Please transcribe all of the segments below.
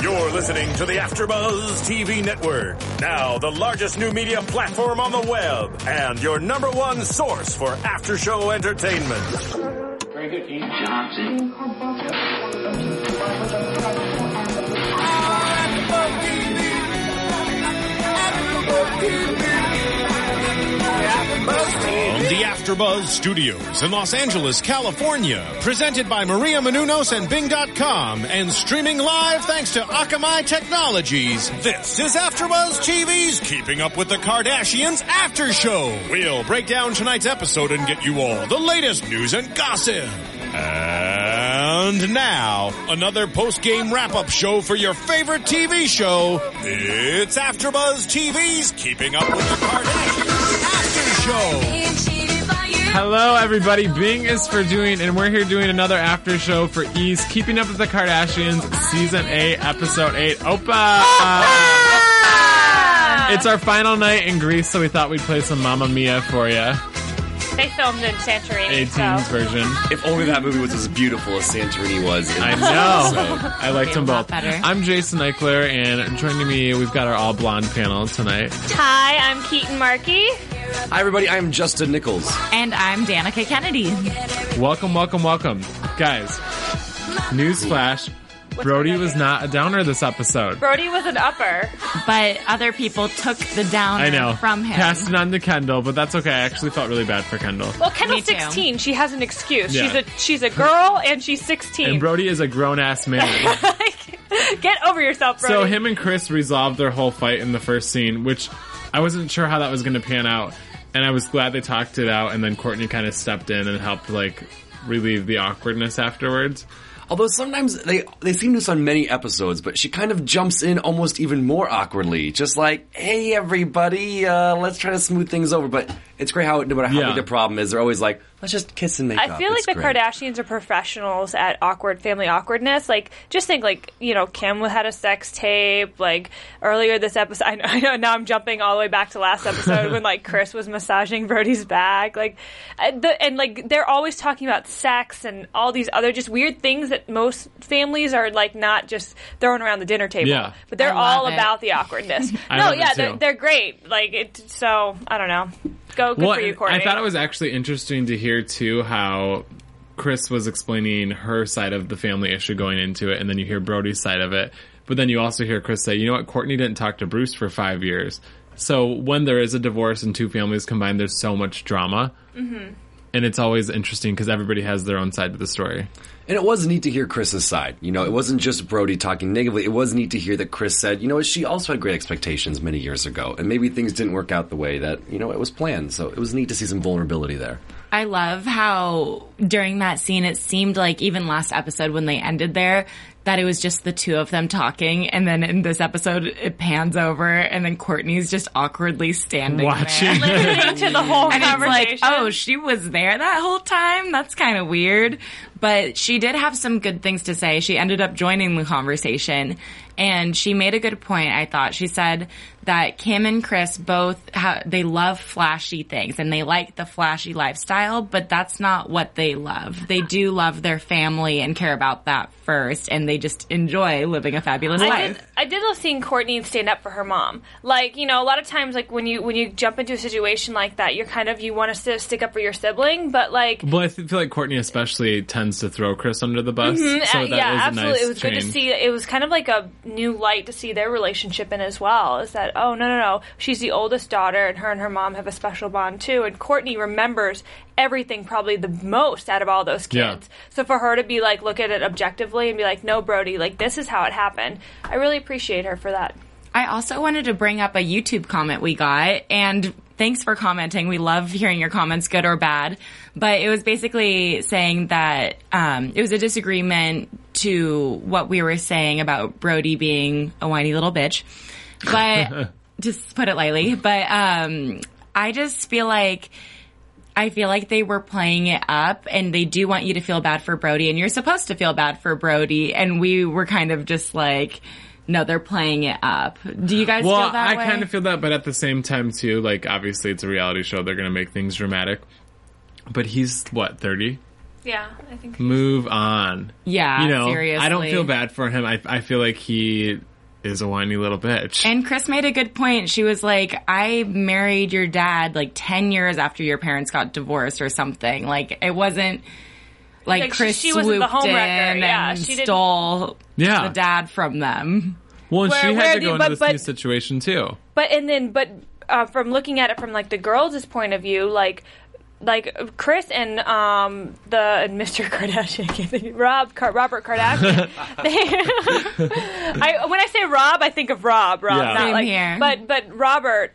You're listening to the AfterBuzz TV Network, now the largest new media platform on the web, and your number one source for after-show entertainment. Very good, Keith Johnson. From the AfterBuzz Studios in Los Angeles, California, presented by Maria Menounos and Bing.com, and streaming live thanks to Akamai Technologies, this is AfterBuzz TV's Keeping Up with the Kardashians After Show. We'll break down tonight's episode and get you all the latest news and gossip. And now, another post-game wrap-up show for your favorite TV show. It's AfterBuzz TV's Keeping Up with the Kardashians After Show. Hello, everybody. Bing is for doing, and we're here doing another after show for E's Keeping Up with the Kardashians, Season 8, Episode 8. Opa! It's our final night in Greece, so we thought we'd play some Mamma Mia for you. They filmed in Santorini. 18's version. If only that movie was as beautiful as Santorini was. I know. I liked them both. Better. I'm Jason Eichler, and joining me, we've got our all-blonde panel tonight. Hi, I'm Keaton Markey. Hi, everybody. I'm Justin Nichols. And I'm Danica Kennedy. Welcome, welcome, welcome. Guys, newsflash, Brody was not a downer this episode. Brody was an upper. But other people took the downer from him. Passed it on to Kendall, but that's okay. I actually felt really bad for Kendall. Well, Kendall's Me too. 16. She has an excuse. Yeah. She's a girl and she's 16. And Brody is a grown-ass man. Get over yourself, Brody. So him and Chris resolved their whole fight in the first scene, which I wasn't sure how that was going to pan out. And I was glad they talked it out, and then Courtney kind of stepped in and helped, relieve the awkwardness afterwards. Although sometimes they seem to on many episodes, but she kind of jumps in almost even more awkwardly. Just like, hey, everybody, let's try to smooth things over. But it's great how, no matter how big the problem is, they're always like, let's just kiss and make up. I feel like It's the great. Kardashians are professionals at awkward family awkwardness. Just think, Kim had a sex tape. Earlier this episode, I know now I'm jumping all the way back to last episode when Chris was massaging Brody's back. They're always talking about sex and all these other just weird things that most families are not just throwing around the dinner table. Yeah. But they're I love all it. about the awkwardness. I love it too. They're great. So I don't know. Good for you, Courtney. I thought it was actually interesting to hear, too, how Chris was explaining her side of the family issue going into it, and then you hear Brody's side of it. But then you also hear Chris say, you know what, Courtney didn't talk to Bruce for 5 years. So when there is a divorce and two families combined, there's so much drama. Mm-hmm. And it's always interesting because everybody has their own side of the story. And it was neat to hear Chris's side. It wasn't just Brody talking negatively. It was neat to hear that Chris said, she also had great expectations many years ago. And maybe things didn't work out the way that, it was planned. So it was neat to see some vulnerability there. I love how during that scene it seemed like even last episode when they ended there that it was just the two of them talking, and then in this episode it pans over and then Courtney's just awkwardly standing Watching. there. listening to the whole And it's conversation. like, oh, she was there that whole time? That's kind of weird. But she did have some good things to say. She ended up joining the conversation, and she made a good point, I thought. She said that Kim and Chris both, they love flashy things, and they like the flashy lifestyle, but that's not what they love. They do love their family and care about that first, and they just enjoy living a fabulous life. I did love seeing Courtney stand up for her mom. A lot of times, when you jump into a situation like that, you want to stick up for your sibling, but Well, I feel like Courtney especially tends to throw Chris under the bus. Mm-hmm. So that was absolutely. a nice It was good to change. see. It was kind of like a new light to see their relationship in as well. Is that, oh, no. She's the oldest daughter, and her mom have a special bond, too. And Courtney remembers everything probably the most out of all those kids. Yeah. So for her to be look at it objectively and be like, no, Brody, this is how it happened. I really appreciate her for that. I also wanted to bring up a YouTube comment we got, and thanks for commenting. We love hearing your comments, good or bad. But it was basically saying that it was a disagreement to what we were saying about Brody being a whiny little bitch. But just put it lightly. But I just feel like they were playing it up, and they do want you to feel bad for Brody, and you're supposed to feel bad for Brody. And we were kind of just like, no, they're playing it up. Do you guys feel that way? I kind of feel that, but at the same time, too, obviously it's a reality show. They're going to make things dramatic. But he's, 30? Yeah, I think. Move on. Yeah, You know, seriously. I don't feel bad for him. I feel like he is a whiny little bitch. And Chris made a good point. She was like, I married your dad like 10 years after your parents got divorced or something. Like, it wasn't like Chris she wasn't the swooped in homewrecker. Yeah, and she didn't- stole Yeah. the dad from them. Well, and she Where had to the- go into but- this new situation too. But from looking at it from like the girls' point of view, like Chris and Mr. Kardashian, I can't think, Robert Kardashian. When I say Rob, I think of Rob, Yeah. not Same like. here. But Robert,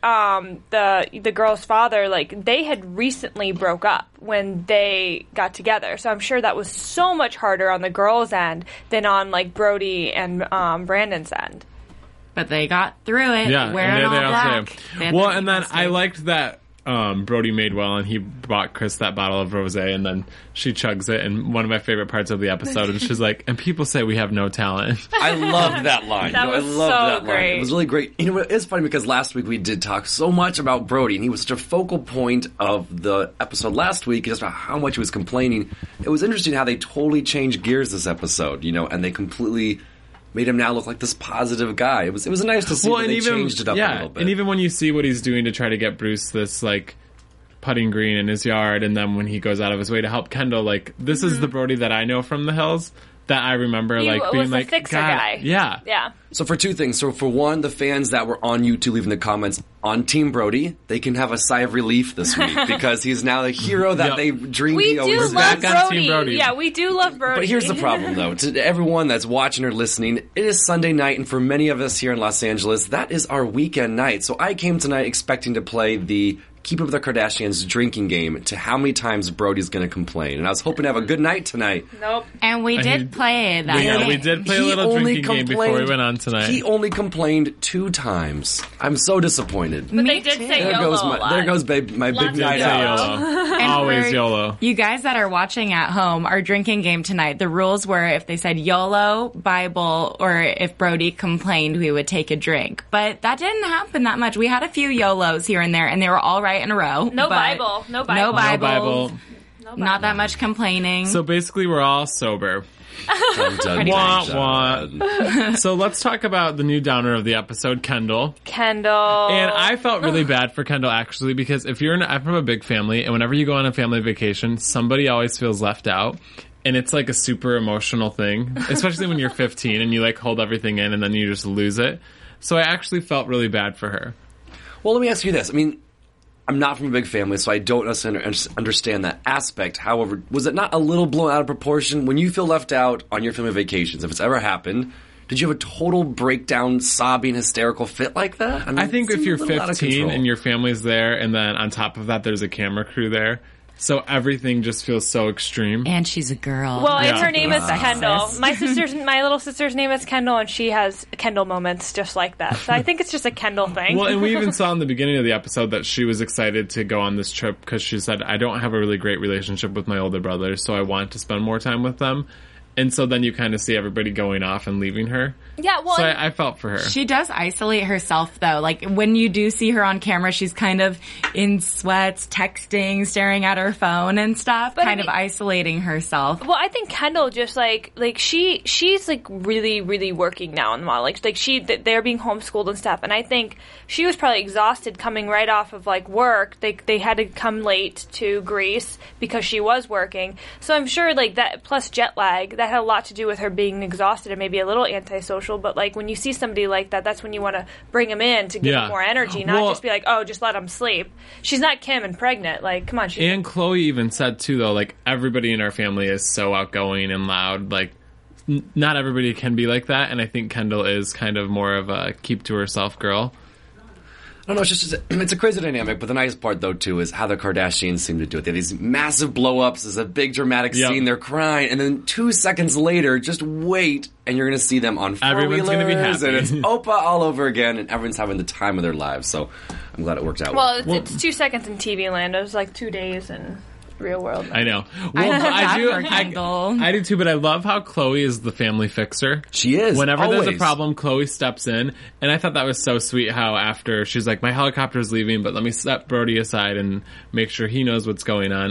the girl's father, like they had recently broke up when they got together, so I'm sure that was so much harder on the girls' end than on like Brody and Brandon's end. But they got through it. Yeah, wearing and all they black. also. They had Well, their and then best I day. liked that Brody made well, and he bought Chris that bottle of rosé, and then she chugs it. And one of my favorite parts of the episode, and she's like, "And people say we have no talent." I loved that line. That I was loved so that line. great. It was really great. You know what? It's funny because last week we did talk so much about Brody, and he was such a focal point of the episode last week, just about how much he was complaining. It was interesting how they totally changed gears this episode, you know, and they completely made him now look like this positive guy. It was nice to see that they changed it up a little bit. And even when you see what he's doing to try to get Bruce this like putting green in his yard, and then when he goes out of his way to help Kendall, like this is the Brody that I know from the Hills. That I remember, He like was being the like, fixer God, guy. yeah, Yeah. So for two things. So for one, the fans that were on YouTube leaving the comments on Team Brody, they can have a sigh of relief this week because he's now the hero that Yep. they dreamed We he do always love back on Brody. Team Brody. Yeah, we do love Brody. But here's the problem, though. To everyone that's watching or listening, it is Sunday night, and for many of us here in Los Angeles, that is our weekend night. So I came tonight expecting to play the Keep Up with the Kardashians drinking game to how many times Brody's going to complain. And I was hoping to have a good night tonight. Nope. And we he- did play that. Yeah, game. we did play a He little only drinking game before we went on tonight. He only complained 2 times. I'm so disappointed. But Me they did too. say There YOLO goes a lot. my big Lots of night Say out. YOLO. And Always for YOLO. You guys that are watching at home, our drinking game tonight, the rules were if they said YOLO, Bible, or if Brody complained, we would take a drink. But that didn't happen that much. We had a few YOLOs here and there, and they were all right in a row. No but Bible. No Bible. No No Bible. Bible. Not that much complaining. So basically, we're all sober. Dun, dun, Wah, dun, wah. dun. So let's talk about the new downer of the episode, Kendall. Kendall. And I felt really bad for Kendall actually because if I'm from a big family, and whenever you go on a family vacation, somebody always feels left out. And it's like a super emotional thing, especially when you're 15 and you like hold everything in and then you just lose it. So I actually felt really bad for her. Well, let me ask you this. I mean, I'm not from a big family, so I don't necessarily understand that aspect. However, was it not a little blown out of proportion when you feel left out on your family vacations? If it's ever happened, did you have a total breakdown, sobbing, hysterical fit like that? mean, I think it if seems you're a little out of 15 control. and your family's there and then on top of that there's a camera crew there, so everything just feels so extreme. and she's a girl. Well, and Yeah. her name is Wow. Kendall. Sexist. My little sister's name is Kendall, and she has Kendall moments just like that. So I think it's just a Kendall thing. Well, and we even saw in the beginning of the episode that she was excited to go on this trip because she said, I don't have a really great relationship with my older brothers, so I want to spend more time with them. And so then you kind of see everybody going off and leaving her. yeah, well, So I felt for her. She does isolate herself, though. Like, when you do see her on camera, she's kind of in sweats, texting, staring at her phone and stuff, But I kind of mean- isolating herself. well, I think Kendall just like she's like really, really working now in the model. Like they're being homeschooled and stuff, and I think she was probably exhausted coming right off of like work. They had to come late to Greece because she was working. So I'm sure like that plus jet lag that had a lot to do with her being exhausted and maybe a little antisocial. But like when you see somebody like that, that's when you want to bring them in to give Yeah. them more energy, not Well- just be like, oh, just let them sleep. She's not Kim and pregnant. Like, come on, she's And Chloe even said too, though, like everybody in our family is so outgoing and loud. Like, not everybody can be like that. And I think Kendall is kind of more of a keep to herself girl. I don't know, it's a crazy dynamic, but the nice part, though, too, is how the Kardashians seem to do it. They have these massive blow-ups, there's a big dramatic Yep. scene, they're crying, and then 2 seconds later, just wait, and you're going to see them on Everyone's gonna be four-wheelers, happy. and it's Oprah all over again, and everyone's having the time of their lives, so I'm glad it worked out. well, it's 2 seconds in TV land. It was like 2 days in real world. I know. I Well, love that do. for Kendall. I do too, but I love how Chloe is the family fixer. She is, Whenever there's a always. problem, Chloe steps in, and I thought that was so sweet. How after she's like, "My helicopter's leaving, but let me step Brody aside and make sure he knows what's going on." And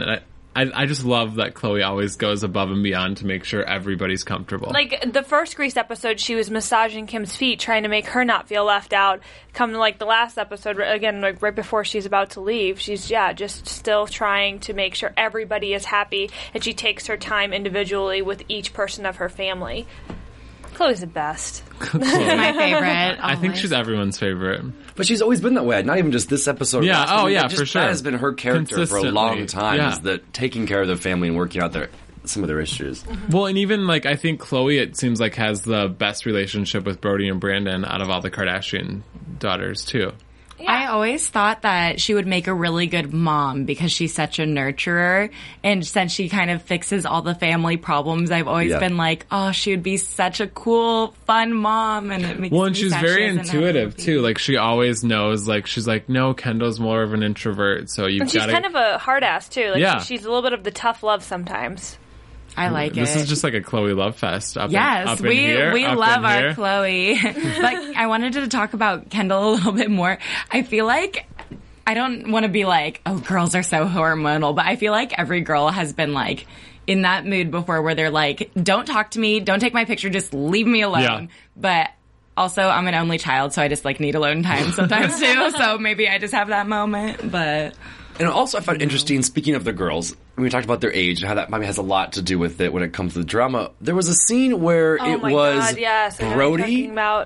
I just love that Chloe always goes above and beyond to make sure everybody's comfortable. Like, the first Grease episode, she was massaging Kim's feet, trying to make her not feel left out. Come to, like, the last episode, again, like, right before she's about to leave, she's, just still trying to make sure everybody is happy, and she takes her time individually with each person of her family. Chloe's the best. She's my favorite. I think she's everyone's favorite. But she's always been that way. Not even just this episode. Yeah, for sure. That has been her character for a long time, is that taking care of their family and working out some of their issues. Well, and even, like, I think Chloe, it seems like, has the best relationship with Brody and Brandon out of all the Kardashian daughters, too. Yeah. I always thought that she would make a really good mom because she's such a nurturer. And since she kind of fixes all the family problems, I've always been like, oh, she would be such a cool, fun mom. And it makes and she's very intuitive, too. Like, she always knows, like, she's like, no, Kendall's more of an introvert, so you've got to... And she's kind of a hard ass, too. Like, she's a little bit of the tough love sometimes. I like This is just like a Chloe love fest. We love our Chloe. But I wanted to talk about Kendall a little bit more. I feel like, I don't want to be like, oh, girls are so hormonal, but I feel like every girl has been like in that mood before where they're like, don't talk to me, don't take my picture, just leave me alone. Yeah. But also, I'm an only child, so I just like need alone time sometimes too. So maybe I just have that moment, but... And also I found interesting, speaking of the girls, when we talked about their age and how that probably has a lot to do with it when it comes to the drama, there was a scene where it was Brody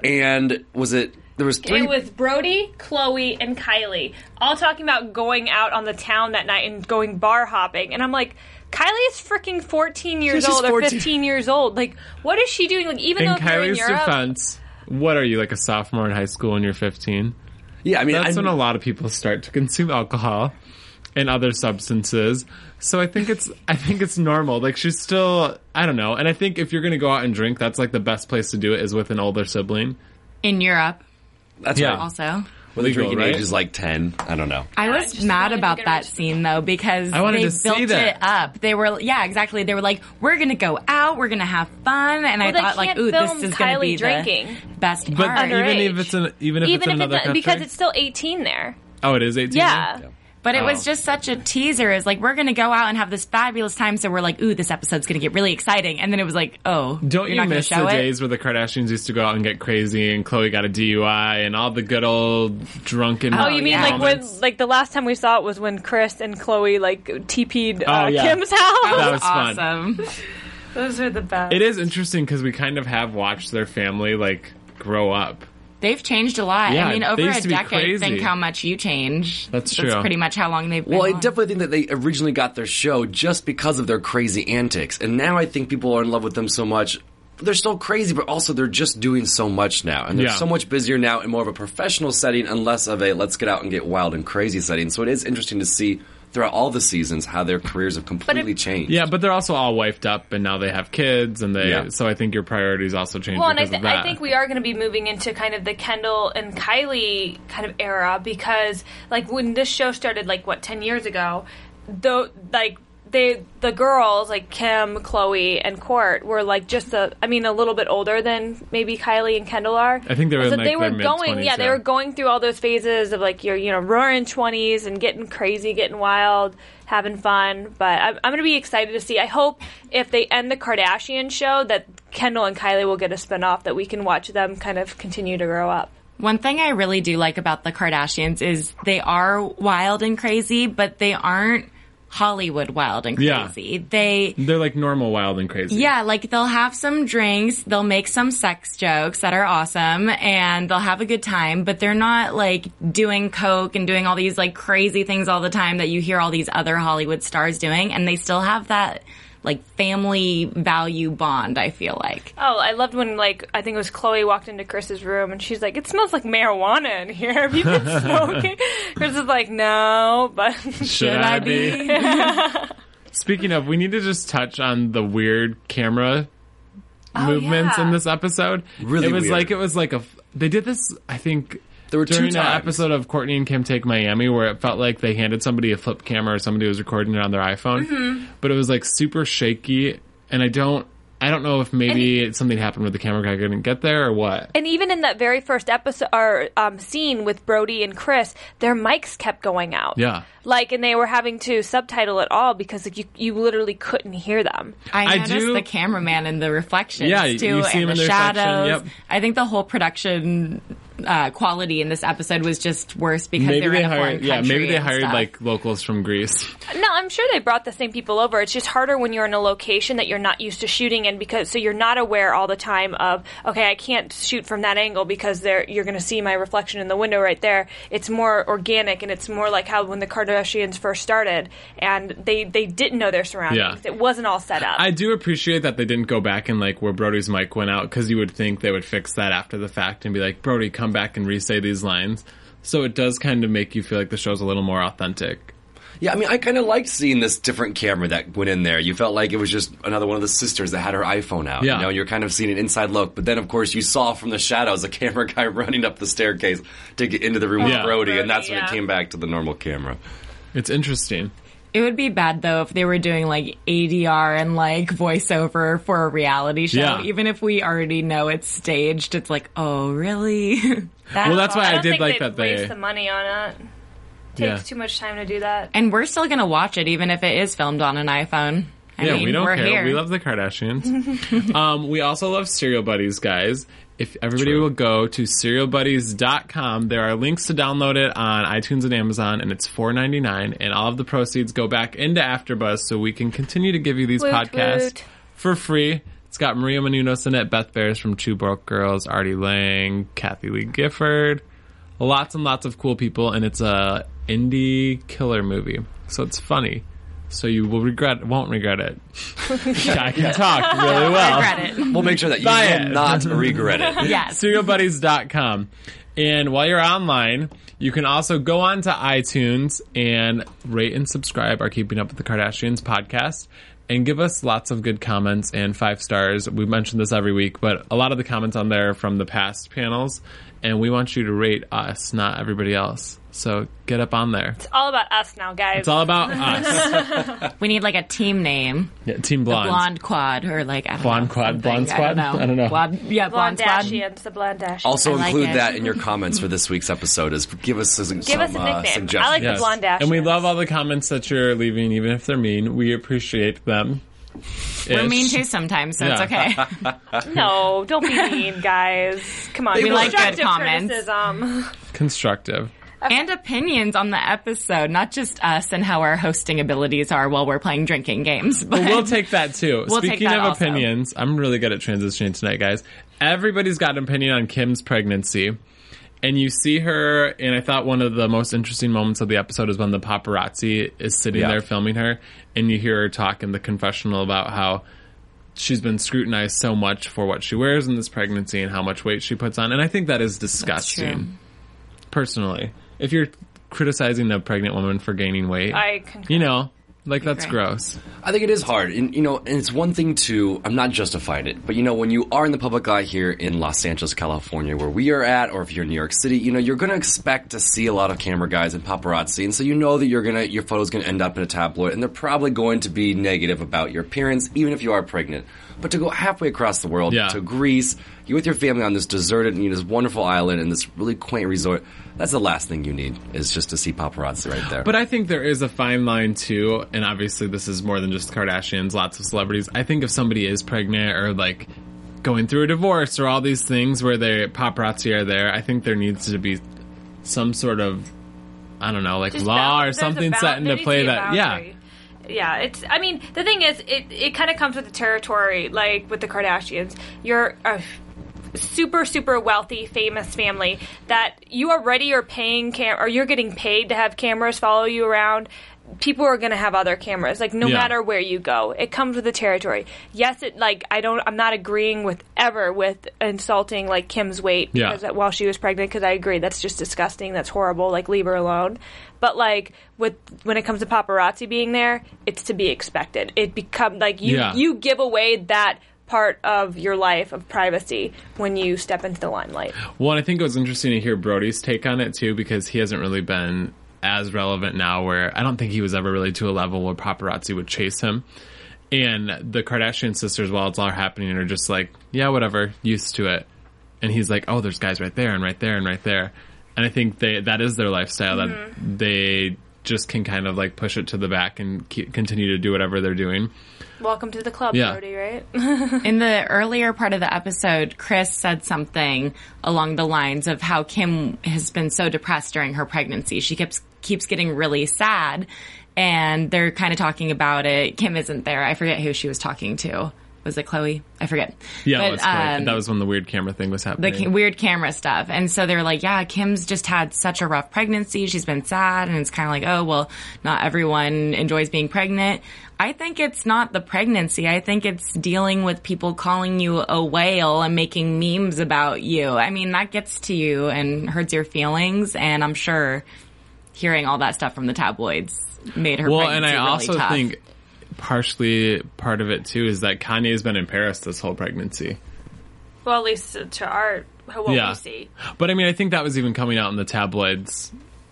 and there was three... It was Brody, Chloe, and Kylie all talking about going out on the town that night and going bar hopping. And I'm like, Kylie is freaking 14 years old or 15 years old. Like, what is she doing? Like, even though they're in Europe... In Kylie's defense, what are you, like a sophomore in high school when you're 15? Yeah, I mean... That's when a lot of people start to consume alcohol and other substances. So I think it's normal. Like, she's still, I don't know. And I think if you're going to go out and drink, that's like the best place to do it is with an older sibling. In Europe. That's right. Also. Well, the drinking age is like 10. I don't know. I was mad about that scene, though, because they built it up. They were, exactly. They were like, we're going to go out, we're going to have fun. And I thought, like, ooh, this is going to be the best part. But even if it's in another country? Because it's still 18 there. Oh, it is 18? Yeah. But it was just such a teaser. It's like, we're going to go out and have this fabulous time. So we're like, ooh, this episode's going to get really exciting. And then it was like, oh, don't you miss the days where the Kardashians used to go out and get crazy and Chloe got a DUI and all the good old drunken Oh, you mean moments? Like when, like the last time we saw it was when Chris and Chloe like TP'd Kim's house? That was awesome. Fun. Those are the best. It is interesting because we kind of have watched their family like grow up. They've changed a lot. Yeah, I mean, over a decade, think how much you change. That's true. That's pretty much how long they've been Well, I definitely think that they originally got their show just because of their crazy antics. And now I think people are in love with them so much. They're still crazy, but also they're just doing so much now. And they're so much busier now in more of a professional setting and less of a let's get out and get wild and crazy setting. So it is interesting to see throughout all the seasons how their careers have completely changed. Yeah, but they're also all wifed up and now they have kids and so I think your priorities also change because of that. I think we are going to be moving into kind of the Kendall and Kylie kind of era because like when this show started 10 years ago, the girls like Kim, Chloe, and Court were like just a little bit older than maybe Kylie and Kendall are. I think they were they were going they were going through all those phases of like your roaring 20s and getting crazy, getting wild, having fun. But I'm going to be excited to see. I hope if they end the Kardashian show that Kendall and Kylie will get a spinoff that we can watch them kind of continue to grow up. One thing I really do like about the Kardashians is they are wild and crazy, but they aren't Hollywood wild and crazy. Yeah. They're like normal wild and crazy. Yeah, like they'll have some drinks, they'll make some sex jokes that are awesome, and they'll have a good time, but they're not like doing coke and doing all these like crazy things all the time that you hear all these other Hollywood stars doing, and they still have that like family value bond, I feel like. Oh, I loved when I think it was Chloe walked into Chris's room and she's like, it smells like marijuana in here. Have you been smoking? Chris is like, no, but should I be? Speaking of, we need to just touch on the weird camera movements in this episode. Really weird. It was like they did this, I think, there were during two an times. episode of Kourtney and Kim Take Miami where it felt like they handed somebody a flip camera or somebody was recording it on their iPhone. Mm-hmm. But it was like super shaky and I I don't know if maybe something happened where the camera guy couldn't get there or what. And even in that very first episode or scene with Brody and Chris, their mics kept going out. Yeah. And they were having to subtitle it all because you literally couldn't hear them. I noticed the cameraman in the reflections too, you see him and in the the shadows. reflection, yep. I think the whole production quality in this episode was just worse because they were in a foreign country. Yeah, maybe they hired stuff. like locals from Greece. No, I'm sure they brought the same people over. It's just harder when you're in a location that you're not used to shooting in so you're not aware all the time of, okay, I can't shoot from that angle because you're going to see my reflection in the window right there. It's more organic, and it's more like how when the Kardashians first started and they didn't know their surroundings. Yeah. It wasn't all set up. I do appreciate that they didn't go back and like where Brody's mic went out, because you would think they would fix that after the fact and be like, Brody, come back and re-say these lines. So it does kind of make you feel like the show's a little more authentic. Yeah, I mean, I kind of liked seeing this different camera that went in there. You felt like it was just another one of the sisters that had her iPhone out. Yeah. You know, you're kind of seeing an inside look. But then, of course, you saw from the shadows a camera guy running up the staircase to get into the room with Brody, and that's when it came back to the normal camera. It's interesting. It would be bad, though, if they were doing, like, ADR and, like, voiceover for a reality show. Yeah. Even if we already know it's staged, it's like, oh, really? Well, that's why I don't did think like they'd that they... waste the money on it. Takes too much time to do that. And we're still going to watch it, even if it is filmed on an iPhone. I mean, we don't we're care. here. We love the Kardashians. We also love Serial Buddies, guys. If everybody will go to serialbuddies.com, there are links to download it on iTunes and Amazon, and it's $4.99, and all of the proceeds go back into AfterBuzz so we can continue to give you these podcasts for free. It's got Maria Menounos in it, Beth Bears from Two Broke Girls, Artie Lang, Kathy Lee Gifford, lots and lots of cool people, and it's a indie killer movie, so it's funny. So you won't regret it. I can talk really well. Regret it. We'll make sure that you will not regret it. Yes. Serialbuddies.com. And while you're online, you can also go on to iTunes and rate and subscribe our Keeping Up with the Kardashians podcast and give us lots of good comments and 5 stars. We mention this every week, but a lot of the comments on there are from the past panels, and we want you to rate us, not everybody else. So get up on there. It's all about us now, guys. It's all about us. We need like a team name. Yeah, Team Blonde. The Blonde Quad, or like, I don't Blonde know, Quad? something. Blonde Squad? I don't know. Blonde Squad. Blondashians, the Blondashians. Also I like include it. that in your comments for this week's episode. Give us a Give us a nickname. suggestions. I like Yes. the Blondashians. And we love all the comments that you're leaving, even if they're mean. We appreciate them. We're mean too sometimes, so it's okay. No, don't be mean, guys. Come on. We like good Constructive comments. criticism. Constructive. And opinions on the episode, not just us and how our hosting abilities are while we're playing drinking games. But Well, we'll take that too. We'll take Speaking that of also. opinions, I'm really good at transitioning tonight, guys. Everybody's got an opinion on Kim's pregnancy. And you see her, and I thought one of the most interesting moments of the episode is when the paparazzi is sitting there filming her, and you hear her talk in the confessional about how she's been scrutinized so much for what she wears in this pregnancy and how much weight she puts on. And I think that is disgusting, personally. If you're criticizing a pregnant woman for gaining weight, I concur. you know, like that's Right. gross. I think it is hard. And, and it's one thing to, I'm not justifying it, but, when you are in the public eye here in Los Angeles, California, where we are at, or if you're in New York City, you're going to expect to see a lot of camera guys and paparazzi. And so you know that your photo's going to end up in a tabloid, and they're probably going to be negative about your appearance, even if you are pregnant. But to go halfway across the world to Greece, you're with your family on this deserted, this wonderful island and this really quaint resort, that's the last thing you need, is just to see paparazzi right there. But I think there is a fine line too, and obviously this is more than just the Kardashians, lots of celebrities. I think if somebody is pregnant or like going through a divorce or all these things where their paparazzi are there, I think there needs to be some sort of, I don't know, like Just law or there's a something set into there needs to play be a that, boundary. Yeah, I mean, the thing is, it kind of comes with the territory, like with the Kardashians. You're a super, super wealthy, famous family that you already are paying or you're getting paid to have cameras follow you around. People are going to have other cameras, like no matter where you go. It comes with the territory. Yes, I'm not agreeing with insulting like Kim's weight because while she was pregnant, because I agree that's just disgusting. That's horrible. Like, leave her alone. But like when it comes to paparazzi being there, it's to be expected. It becomes like you give away that part of your life of privacy when you step into the limelight. Well, and I think it was interesting to hear Brody's take on it too, because he hasn't really been as relevant now, where I don't think he was ever really to a level where paparazzi would chase him. And the Kardashian sisters, while it's all happening, are just like, yeah, whatever, used to it. And he's like, oh, there's guys right there and right there and right there. And I think that is their lifestyle, that they just can kind of like push it to the back and continue to do whatever they're doing. Welcome to the club, Brody, right? In the earlier part of the episode, Chris said something along the lines of how Kim has been so depressed during her pregnancy. She keeps getting really sad, and they're kind of talking about it. Kim isn't there. I forget who she was talking to. Was it Chloe? I forget. Yeah, but, it was Chloe. That was when the weird camera thing was happening. The weird camera stuff. And so they were like, yeah, Kim's just had such a rough pregnancy. She's been sad. And it's kind of like, oh, well, not everyone enjoys being pregnant. I think it's not the pregnancy. I think it's dealing with people calling you a whale and making memes about you. I mean, that gets to you and hurts your feelings. And I'm sure hearing all that stuff from the tabloids made her pregnancy and I really also tough. think partially part of it too is that Kanye's been in Paris this whole pregnancy. Well, at least to what we see. But I mean, I think that was even coming out in the tabloids.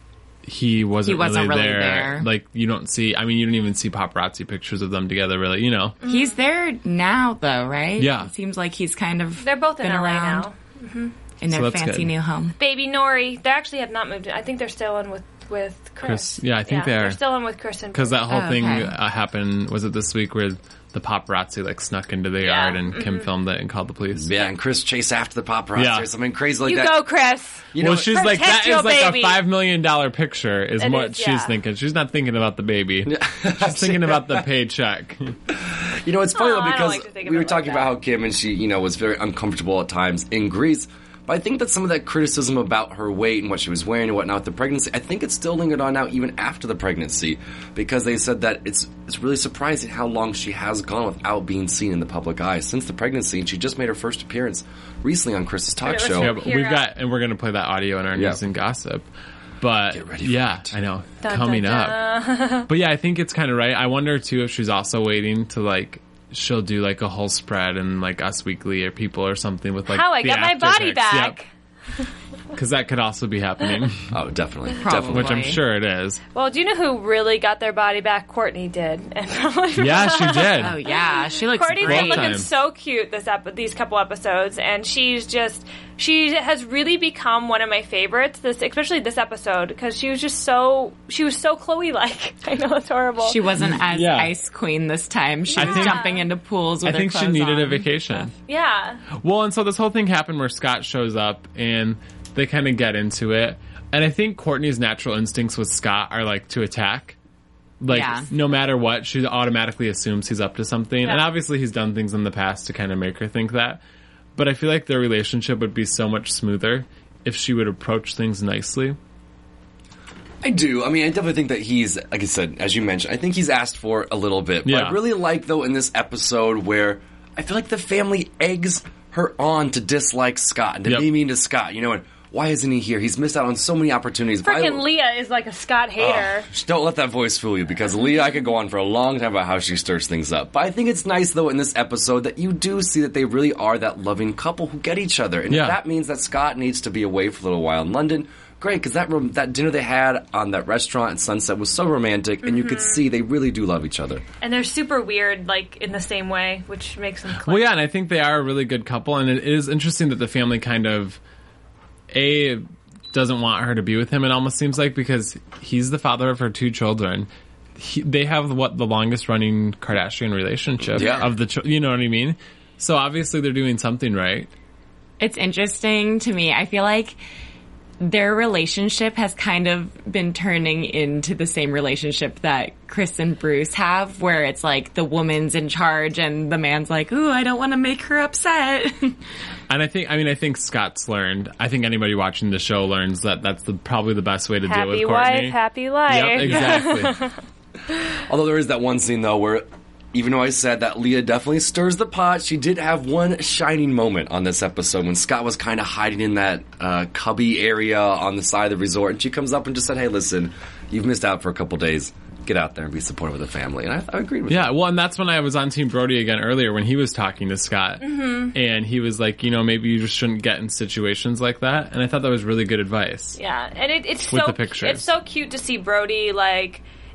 He wasn't really there. Like, you don't even see paparazzi pictures of them together, really, you know. He's there now, though, right? Yeah. It seems like he's kind of They're both in been LA around now. in their that's fancy good. new home. Baby Nori, they actually have not moved in. I think they're still in with Chris. Yeah, I think they are. They're still in with Chris and Because that whole thing okay. happened, was it this week, where the paparazzi like snuck into the yard and Kim filmed it and called the police? Yeah, and Chris chased after the paparazzi or something crazy like you that. go, Chris. You know, Well, she's like, protect that your is like baby. a $5 million picture is It what is, she's thinking. She's not thinking about the baby. She's thinking about the paycheck. You know, it's funny Oh, though, I don't because like to think of we were it like talking about that. how Kim and she, was very uncomfortable at times in Greece. But I think that some of that criticism about her weight and what she was wearing and whatnot with the pregnancy, I think it's still lingered on now even after the pregnancy, because they said that it's really surprising how long she has gone without being seen in the public eye since the pregnancy, and she just made her first appearance recently on Chris's talk show. Yeah, but we're going to play that audio in our news and gossip. But Get ready for it. I know, Dun, coming dun, up. But yeah, I think it's kind of right. I wonder too if she's also waiting to like, she'll do like a whole spread in like Us Weekly or People or something with like How I the got my body afterpics. back. Because that could also be happening, Oh, definitely. Probably. Definitely. which I'm sure it is. Well, do you know who really got their body back? Courtney did. And probably Yeah, she did. Oh, yeah. She looks Courtney's great. been looking Time. so cute these couple episodes, and she has really become one of my favorites. Especially this episode, because she was so Chloe-like. I know it's horrible. She wasn't as Yeah. Ice Queen this time. She was think- jumping into pools with I think her she clothes needed on. a vacation. Yeah. Well, and so this whole thing happened where Scott shows up and they kind of get into it. And I think Courtney's natural instincts with Scott are like to attack. Like, Yeah. no matter what, she automatically assumes he's up to something. Yeah. And obviously he's done things in the past to kind of make her think that. But I feel like their relationship would be so much smoother if she would approach things nicely. I do. I mean, I definitely think that he's, like I said, as you mentioned, I think he's asked for a little bit. But Yeah. I really like, though, in this episode where I feel like the family eggs her on to dislike Scott and to Yep. be mean to Scott. And why isn't he here? He's missed out on so many opportunities. Freaking Leah is like a Scott hater. Don't let that voice fool you, because Leah, I could go on for a long time about how she stirs things up. But I think it's nice, though, in this episode that you do see that they really are that loving couple who get each other. And Yeah. if that means that Scott needs to be away for a little while in London, great, because that dinner they had on that restaurant at Sunset was so romantic, and you could see they really do love each other. And they're super weird, like, in the same way, which makes them click. Well, yeah, and I think they are a really good couple. And it is interesting that the family kind of, doesn't want her to be with him, it almost seems like, because he's the father of her two children. They have the longest running Kardashian relationship of the you know what I mean? So obviously they're doing something right. It's interesting to me. I feel like their relationship has kind of been turning into the same relationship that Chris and Bruce have, where it's like the woman's in charge and the man's like, ooh, I don't want to make her upset. And I think Scott's learned. I think anybody watching the show learns that that's probably the best way to deal with Happy Courtney. wife, happy life. Yep, exactly. Although there is that one scene, though, where even though I said that Leah definitely stirs the pot, she did have one shining moment on this episode when Scott was kind of hiding in that cubby area on the side of the resort, and she comes up and just said, hey, listen, you've missed out for a couple days. Get out there and be supportive of the family. And I agreed with Yeah, well, and that's when I was on Team Brody again earlier when he was talking to Scott. Mm-hmm. And he was like, maybe you just shouldn't get in situations like that. And I thought that was really good advice. Yeah, and it's With so the pictures. it's so cute to see Brody like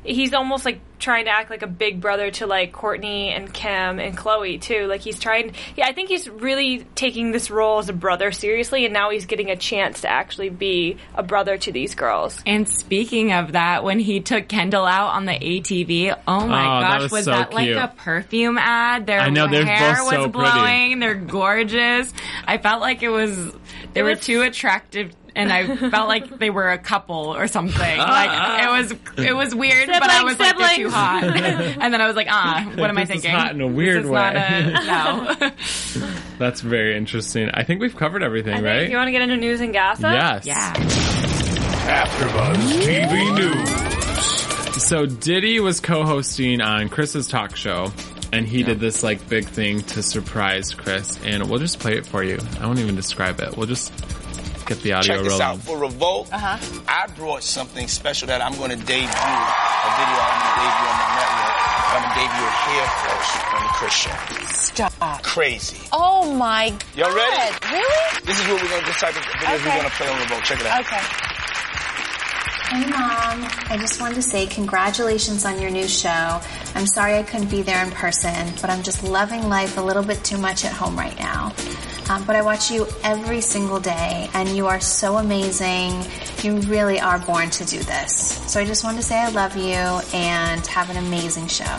he's almost like trying to act like a big brother to like Courtney and Kim and Chloe too. Like he's trying. Yeah, I think he's really taking this role as a brother seriously, and now he's getting a chance to actually be a brother to these girls. And speaking of that, when he took Kendall out on the ATV, oh my gosh, was so that cute. like a perfume ad? Their I know, they're hair both was so blowing. They're gorgeous. I felt like they were too attractive. And I felt like they were a couple or something. Like it was weird, but I was like, they're too hot. And then I was like, what am I thinking? Hot in a weird way. No. That's very interesting. I think we've covered everything, right? You want to get into news and gossip? Yes. Yeah. AfterBuzz TV News. So Diddy was co-hosting on Chris's talk show, and he did this like big thing to surprise Chris, and we'll just play it for you. I won't even describe it. We'll just get the audio Check this rolling. out. For Revolt, I brought something special that I'm going to debut, a video I'm going to debut on my network. But I'm going to debut it here first on the Chris Show. Stop. Crazy. Oh my Y'all ready? God. Really? This is what we're going to decide the videos we're going to play on Revolt. Check it out. Okay. Hey Mom, I just wanted to say congratulations on your new show. I'm sorry I couldn't be there in person, but I'm just loving life a little bit too much at home right now. But I watch you every single day, and you are so amazing. You really are born to do this. So I just wanted to say I love you, and have an amazing show.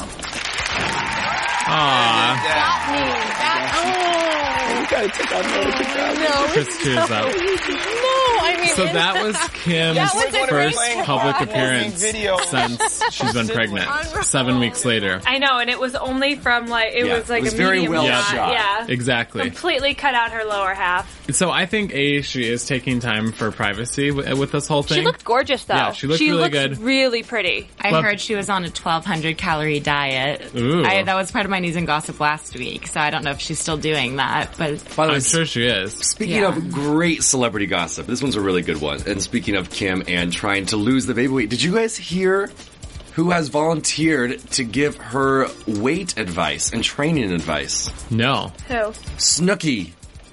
Aww. Got me. You got to take out No, Chris tears up. no, I mean, So that was Kim's That was a first great public spot. appearance Video. since she's been pregnant. 7 weeks later. I know, and it was only from like it was like it was a very medium well shot. shot. Yeah, Exactly. completely cut out her lower half. So I think she is taking time for privacy with this whole thing. She looked gorgeous though. Yeah, she looked really looks good. really pretty. I Well- heard she was on a 1,200 calorie diet. Ooh. That was part of my news and gossip last week, so I don't know if she's still doing that. But By the way, I'm sure she is. speaking Yeah. of great celebrity gossip, this one's a really good one. And speaking of Kim and trying to lose the baby weight, did you guys hear who has volunteered to give her weight advice and training advice? No. Who? Snooki.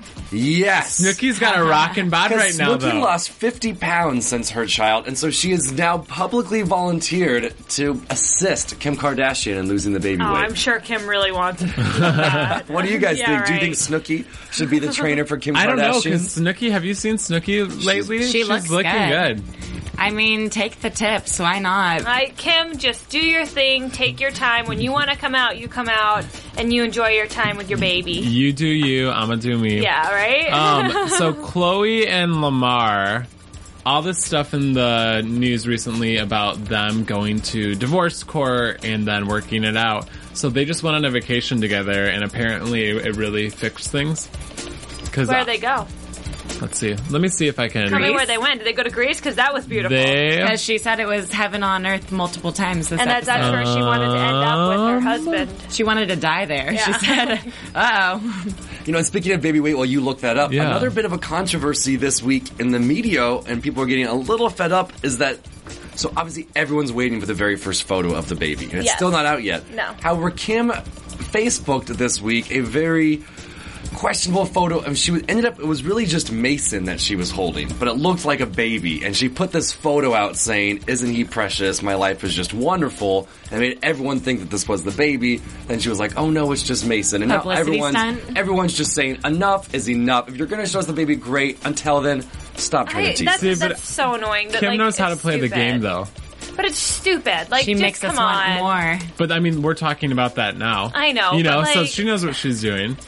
Yes. Snooki's got a rockin' bod right Because now, Snooki though. lost 50 pounds since her child, and so she is now publicly volunteered to assist Kim Kardashian in losing the baby Oh, weight. I'm sure Kim really wants to do that. What do you guys Yeah, think? Do you right. think Snooki should be the trainer for Kim Kardashian? I don't know, because Snooki, have you seen Snooki lately? She She's looks looking good. good. I mean, take the tips. Why not? Kim, just do your thing. Take your time. When you want to come out, you come out, and you enjoy your time with your baby. You do you, I'ma do me. Yeah, right? So Chloe and Lamar, all this stuff in the news recently about them going to divorce court and then working it out. So they just went on a vacation together, and apparently it really fixed things. Where'd they go? Let's see. Let me see if I can. Tell me where they went. Did they go to Greece? Because that was beautiful. Because she said it was heaven on earth multiple times this and that's episode. where she wanted to end up with her husband. She wanted to die there. Yeah. She said, uh-oh. You know, and speaking of baby weight, while you look that up, Yeah. another bit of a controversy this week in the media, and people are getting a little fed up, is that, so obviously everyone's waiting for the very first photo of the baby, and it's Yes. still not out yet. No. However, Kim Facebooked this week a very questionable photo, and it was really just Mason that she was holding, but it looked like a baby, and she put this photo out saying, "Isn't he precious? My life is just wonderful," and made everyone think that this was the baby. Then she was like, "Oh no, it's just Mason," and now Publicity stunt. everyone's just saying, "Enough is enough. If you're going to show us the baby, great. Until then, stop trying to tease." See, but That's so annoying. That, Kim like, knows how to it's play the stupid. game, though. But it's stupid. Like, She just makes us come want on. more. But I mean, we're talking about that now. I know, You know, but, so like- she knows what she's doing.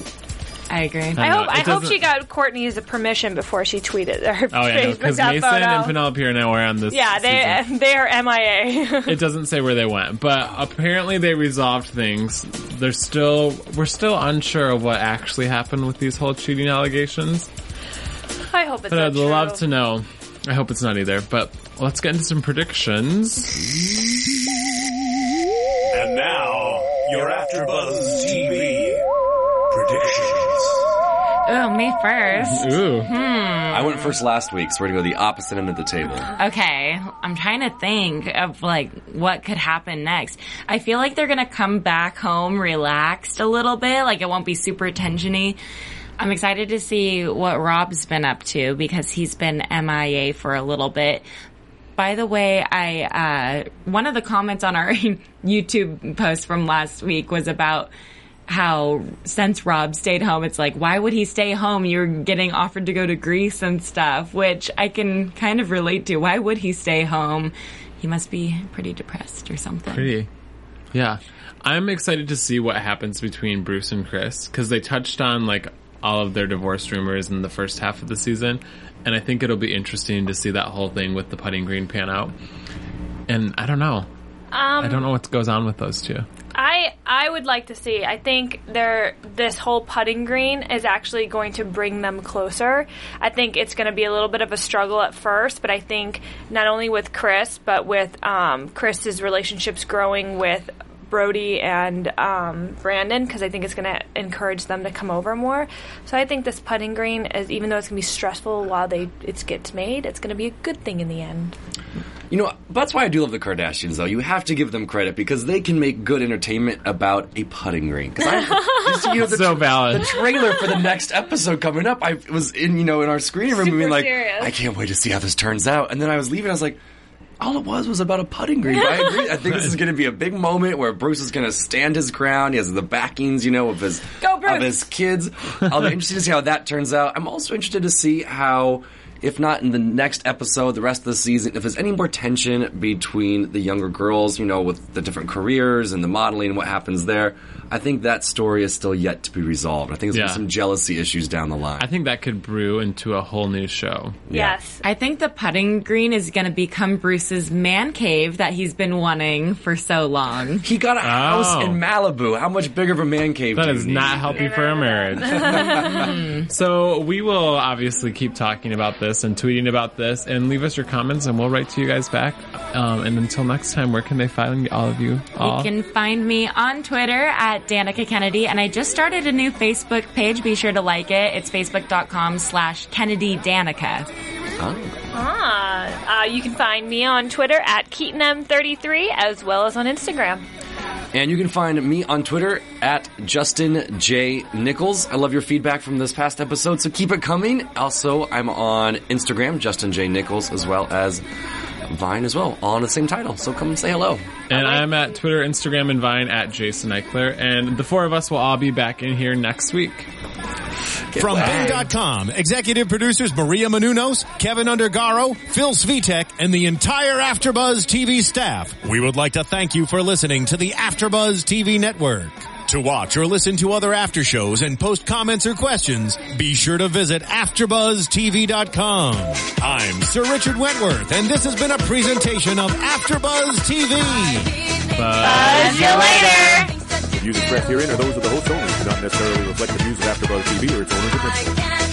I agree. I I know, hope. it I hope doesn't- she got Courtney's permission before she tweeted her Oh yeah, Facebook because that Mason photo. and Penelope are now on this. Yeah, season. they are MIA. It doesn't say where they went, but apparently they resolved things. We're still unsure of what actually happened with these whole cheating allegations. I hope it's But not I'd true. love to know. I hope it's not either. But let's get into some predictions. And now, your AfterBuzz TV predictions. Oh, me first. Ooh, I went first last week, so we're going to go the opposite end of the table. Okay, I'm trying to think of like what could happen next. I feel like they're gonna come back home relaxed a little bit, like it won't be super tensiony. I'm excited to see what Rob's been up to because he's been MIA for a little bit. by the way, one of the comments on our YouTube post from last week was about how since Rob stayed home, it's like, why would he stay home? You're getting offered to go to Greece and stuff, which I can kind of relate to. Why would he stay home? He must be pretty depressed or something. Yeah. I'm excited to see what happens between Bruce and Chris, because they touched on like all of their divorce rumors in the first half of the season, and I think it'll be interesting to see that whole thing with the putting green pan out. And I don't know. I don't know what goes on with those two. I would like to see. I think this whole putting green is actually going to bring them closer. I think it's going to be a little bit of a struggle at first, but I think not only with Chris, but with Chris's relationships growing with Brody and Brandon, because I think it's going to encourage them to come over more. So I think this putting green is, even though it's going to be stressful while it gets made, it's going to be a good thing in the end. You know, that's why I do love the Kardashians, though. You have to give them credit because they can make good entertainment about a putting green. So valid. The trailer for the next episode coming up, I was in our screening room being like, serious. I can't wait to see how this turns out. And then I was leaving, I was like, all it was about a putting green. But I agree. I think this is going to be a big moment where Bruce is going to stand his ground. He has the backings, of his kids. I'll be interested to see how that turns out. I'm also interested to see how, if not in the next episode, the rest of the season, if there's any more tension between the younger girls, with the different careers and the modeling and what happens there. I think that story is still yet to be resolved. I think there's going to be some jealousy issues down the line. I think that could brew into a whole new show. Yes. I think the putting green is going to become Bruce's man cave that he's been wanting for so long. He got a house in Malibu. How much bigger of a man cave that do you is need? not healthy for a marriage. So we will obviously keep talking about this and tweeting about this, and leave us your comments and we'll write to you guys back. And until next time, where can they find all of you all? You can find me on Twitter at Danica Kennedy, and I just started a new Facebook page. Be sure to like it. It's facebook.com/KennedyDanica. You can find me on Twitter at KeatonM33, as well as on Instagram. And you can find me on Twitter at Justin J. Nichols. I love your feedback from this past episode, so keep it coming. Also, I'm on Instagram, Justin J. Nichols, as well as Vine as well, all on the same title. So come and say hello. And I'm at Twitter, Instagram, and Vine at Jason Eichler. And the four of us will all be back in here next week. From Bing.com, executive producers Maria Menounos, Kevin Undergaro, Phil Svitek, and the entire AfterBuzz TV staff. We would like to thank you for listening to the AfterBuzz TV network. To watch or listen to other after shows and post comments or questions, be sure to visit AfterBuzzTV.com. I'm Sir Richard Wentworth, and this has been a presentation of AfterBuzz TV. Buzz you later! The views expressed herein are those of the host only, do not necessarily reflect the views of AfterBuzz TV or its owners or principals.